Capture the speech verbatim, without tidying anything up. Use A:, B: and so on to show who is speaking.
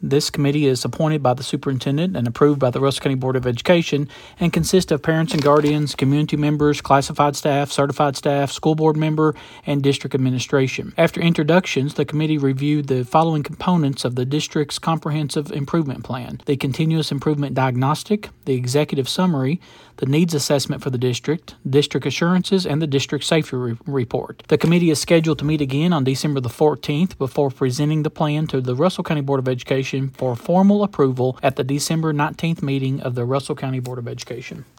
A: This committee is appointed by the superintendent and approved by the Russell County Board of Education and consists of parents and guardians, community members, classified staff, certified staff, school board member, and district administration. After introductions, the committee reviewed the following components of the district's comprehensive improvement plan: the continuous improvement diagnostic, the executive summary, the needs assessment for the district, district assurances, and the district safety re- report. The committee is scheduled to meet again on December the fourteenth before presenting the plan to the Russell County Board of Education for formal approval at the December nineteenth meeting of the Russell County Board of Education.